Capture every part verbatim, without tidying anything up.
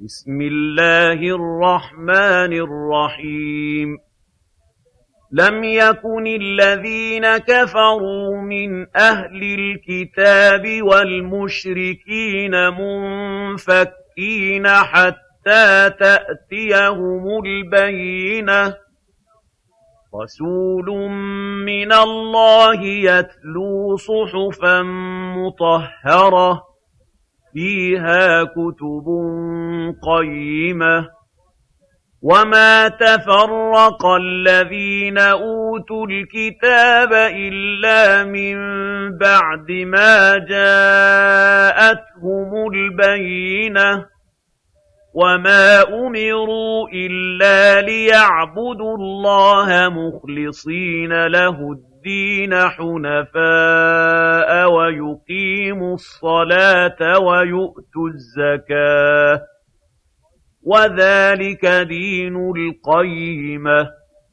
بسم الله الرحمن الرحيم لم يكن الذين كفروا من أهل الكتاب والمشركين منفكين حتى تأتيهم البينة رسول من الله يتلو صحفا مطهرة فيها كتب قيمة وما تفرق الذين أوتوا الكتاب إلا من بعد ما جاءتهم البينة وما أمروا إلا ليعبدوا الله مخلصين له الدين حنفاء ويقيموا الصلاة ويؤتوا الزكاة وذلك دين القيمة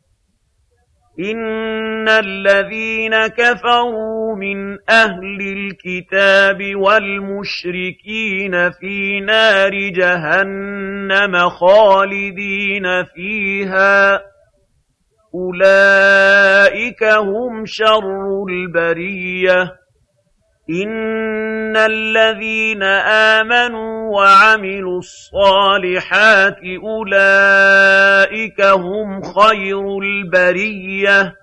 إن الذين كفروا من أهل الكتاب والمشركين في نار جهنم خالدين فيها أولئك هم شر البرية إن الذين آمنوا وعملوا الصالحات أولئك هم خير البرية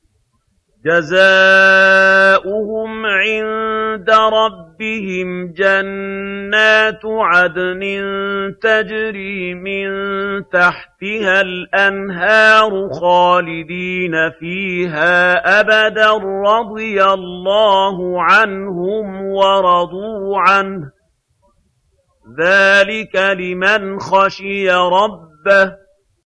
جزاؤهم عند ربهم جنات عدن تجري من تحتها الأنهار خالدين فيها أبدا رضي الله عنهم ورضوا عنه ذلك لمن خشي ربه